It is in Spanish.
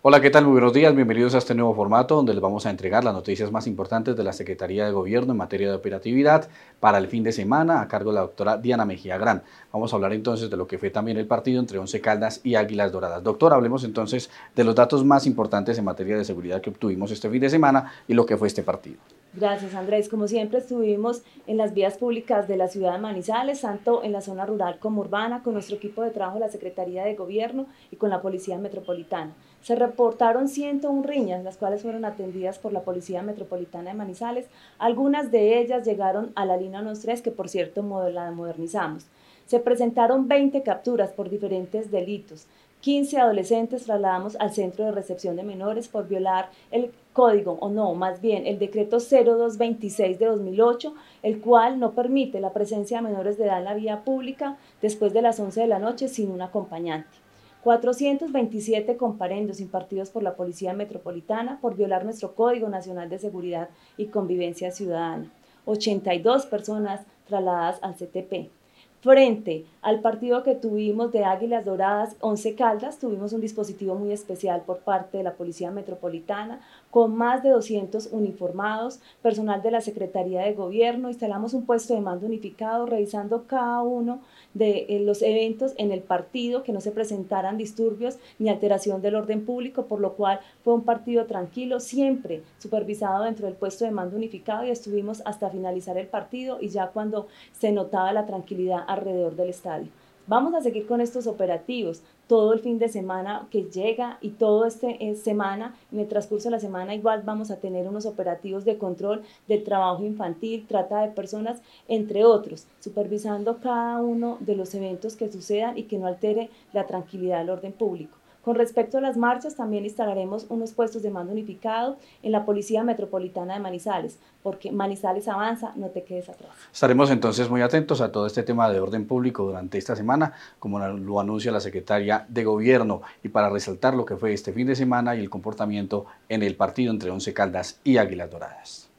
Hola, ¿qué tal? Muy buenos días, bienvenidos a este nuevo formato donde les vamos a entregar las noticias más importantes de la Secretaría de Gobierno en materia de operatividad para el fin de semana a cargo de la doctora Diana Mejía Gran. Vamos a hablar entonces de lo que fue también el partido entre Once Caldas y Águilas Doradas. Doctora, hablemos entonces de los datos más importantes en materia de seguridad que obtuvimos este fin de semana y lo que fue este partido. Gracias, Andrés. Como siempre, estuvimos en las vías públicas de la ciudad de Manizales, tanto en la zona rural como urbana, con nuestro equipo de trabajo de la Secretaría de Gobierno y con la Policía Metropolitana. Se reportaron 101 riñas, las cuales fueron atendidas por la Policía Metropolitana de Manizales. Algunas de ellas llegaron a la línea 13, que por cierto la modernizamos. Se presentaron 20 capturas por diferentes delitos. 15 adolescentes trasladamos al Centro de Recepción de Menores por violar el código, o no, más bien el decreto 0226 de 2008, el cual no permite la presencia de menores de edad en la vía pública después de las 11 de la noche sin un acompañante. 427 comparendos impartidos por la Policía Metropolitana por violar nuestro Código Nacional de Seguridad y Convivencia Ciudadana. 82 personas trasladadas al CTP. Frente al partido que tuvimos de Águilas Doradas, Once Caldas, tuvimos un dispositivo muy especial por parte de la Policía Metropolitana, con más de 200 uniformados, personal de la Secretaría de Gobierno. Instalamos un puesto de mando unificado, revisando cada uno de los eventos en el partido, que no se presentaran disturbios ni alteración del orden público, por lo cual fue un partido tranquilo, siempre supervisado dentro del puesto de mando unificado, y estuvimos hasta finalizar el partido y ya cuando se notaba la tranquilidad alrededor del estadio. Vamos a seguir con estos operativos todo el fin de semana que llega y toda esta semana, en el transcurso de la semana igual vamos a tener unos operativos de control del trabajo infantil, trata de personas, entre otros, supervisando cada uno de los eventos que sucedan y que no altere la tranquilidad del orden público. Con respecto a las marchas, también instalaremos unos puestos de mando unificado en la Policía Metropolitana de Manizales, porque Manizales avanza, no te quedes atrás. Estaremos entonces muy atentos a todo este tema de orden público durante esta semana, como lo anuncia la Secretaria de Gobierno, y para resaltar lo que fue este fin de semana y el comportamiento en el partido entre Once Caldas y Águilas Doradas.